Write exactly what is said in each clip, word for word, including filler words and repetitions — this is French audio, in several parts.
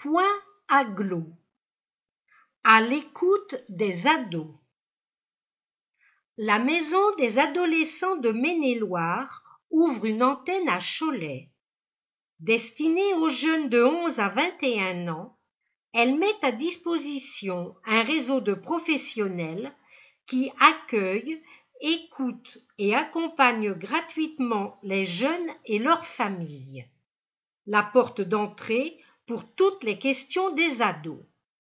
Point Aglo. À l'écoute des ados. La maison des adolescents de Maine-et-Loire ouvre une antenne à Cholet. Destinée aux jeunes de onze à vingt et un ans, elle met à disposition un réseau de professionnels qui accueillent, écoutent et accompagnent gratuitement les jeunes et leurs familles. La porte d'entrée pour toutes les questions des ados.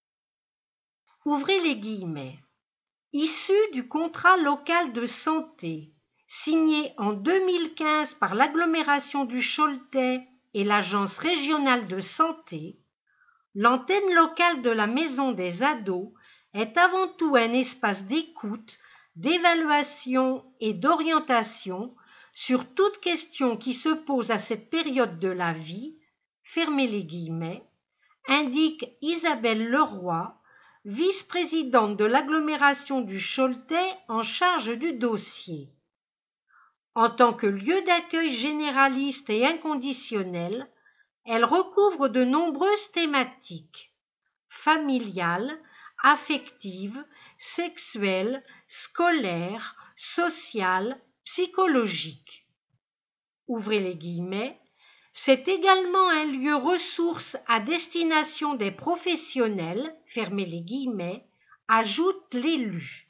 Ouvrez les guillemets. Issu du contrat local de santé, signé en deux mille quinze par l'agglomération du Choletais et l'Agence régionale de santé, l'antenne locale de la Maison des ados est avant tout un espace d'écoute, d'évaluation et d'orientation sur toute question qui se pose à cette période de la vie, fermez les guillemets, indique Isabelle Leroy, vice-présidente de l'agglomération du Choletais en charge du dossier. En tant que lieu d'accueil généraliste et inconditionnel, elle recouvre de nombreuses thématiques familiales, affectives, sexuelles, scolaires, sociales, psychologiques. Ouvrez les guillemets. C'est également un lieu ressource à destination des professionnels, fermez les guillemets, ajoute l'élu.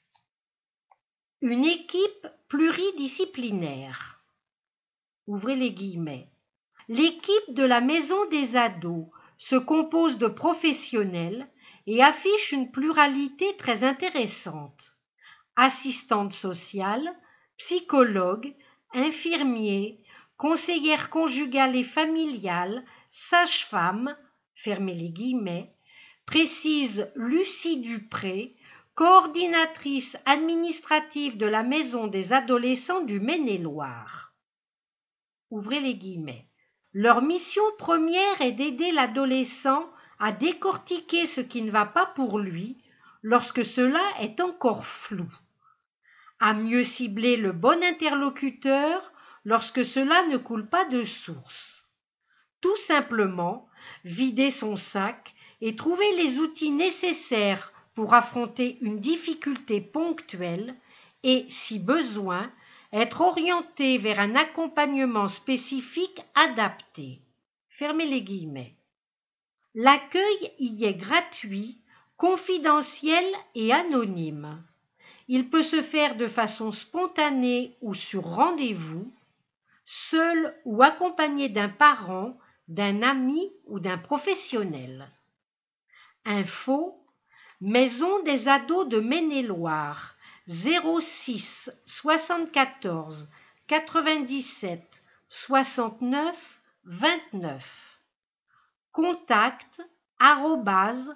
Une équipe pluridisciplinaire. Ouvrez les guillemets. L'équipe de la Maison des ados se compose de professionnels et affiche une pluralité très intéressante. Assistantes sociales, psychologues, infirmiers, conseillère conjugale et familiale, sage-femme, fermez les guillemets, précise Lucie Dupré, coordinatrice administrative de la Maison des adolescents du Maine-et-Loire. Ouvrez les guillemets. Leur mission première est d'aider l'adolescent à décortiquer ce qui ne va pas pour lui lorsque cela est encore flou, à mieux cibler le bon interlocuteur lorsque cela ne coule pas de source. Tout simplement, vider son sac et trouver les outils nécessaires pour affronter une difficulté ponctuelle et, si besoin, être orienté vers un accompagnement spécifique adapté. Fermez les guillemets. L'accueil y est gratuit, confidentiel et anonyme. Il peut se faire de façon spontanée ou sur rendez-vous, seul ou accompagné d'un parent, d'un ami ou d'un professionnel. Info, Maison des ados de Maine-et-Loire, zéro six soixante-quatorze quatre-vingt-dix-sept soixante-neuf vingt-neuf. Contact arobase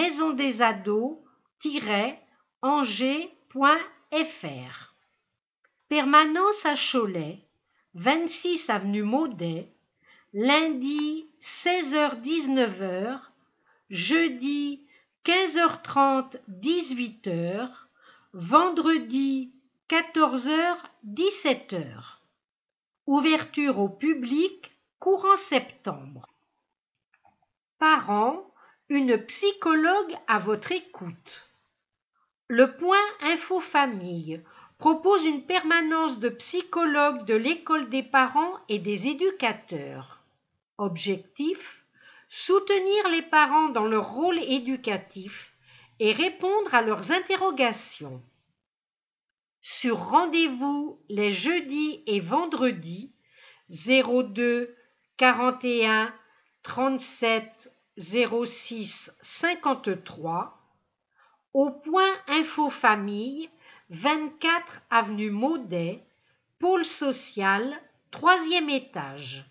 maisondesados-angers point fr. Permanence à Cholet, vingt-six avenue Maudet, lundi seize heures dix-neuf heures, jeudi quinze heures trente dix-huit heures, vendredi quatorze heures dix-sept heures. Ouverture au public courant septembre. Parents, une psychologue à votre écoute. Le point Info Famille propose une permanence de psychologue de l'école des parents et des éducateurs. Objectif, soutenir les parents dans leur rôle éducatif et répondre à leurs interrogations. Sur rendez-vous les jeudis et vendredis zéro deux quarante et un trente-sept zéro six cinquante-trois, au point Info Famille, vingt-quatre avenue Maudet, pôle social, troisième étage.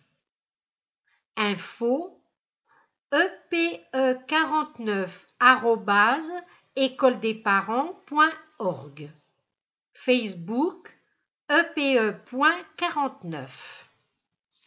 Info e p e quarante-neuf arobase école des parents point org. Facebook e p e point quarante-neuf.